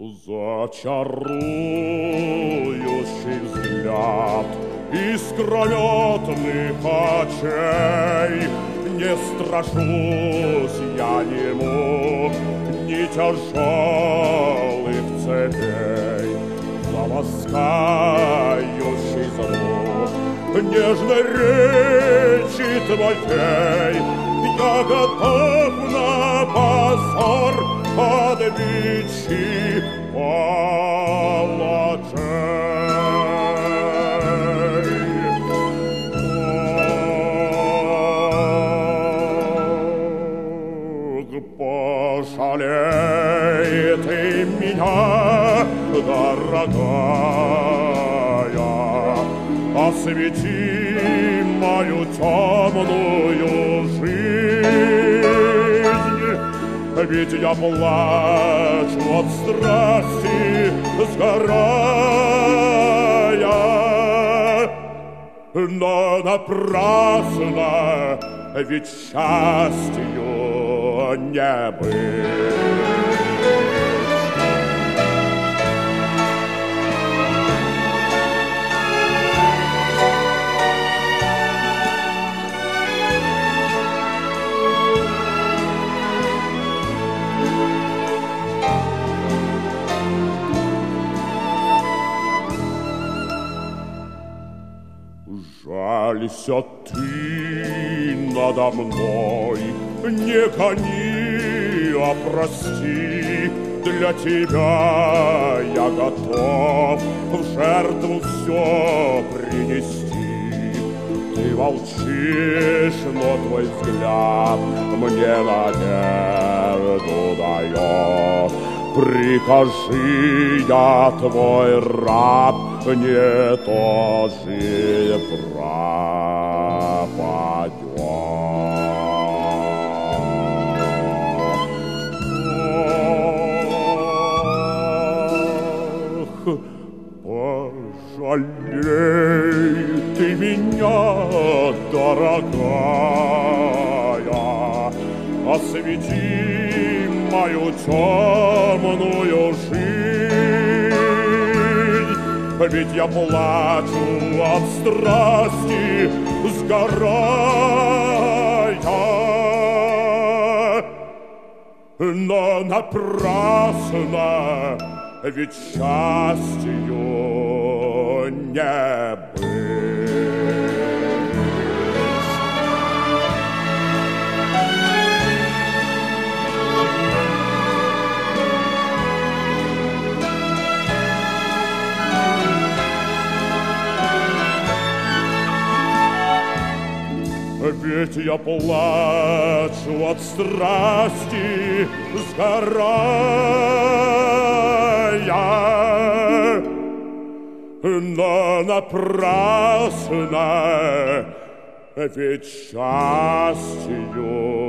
Зачарующий взгляд искрометных очей, не страшусь я ему ни тяжелых цепей, заласкающий звук нежной речи твоей. Я готов на позор под бичи палачей. Пожалей ты меня, дорогая, освети мою темную жизнь, ведь я плачу от страсти, сгорая, но напрасно, ведь счастью не быть. Жалься ты надо мной, не гони, а прости. Для тебя я готов в жертву все принести. Ты молчишь, но твой взгляд мне надежду дает. Прикажи, я твой раб, не то же пропадет. Ох, пожалей ты меня, дорогая, освети мою темную жизнь, ведь я плачу от страсти, сгорая, но напрасно, ведь счастью не быть. Ведь я плачу от страсти, сгорая, но напрасно, ведь счастью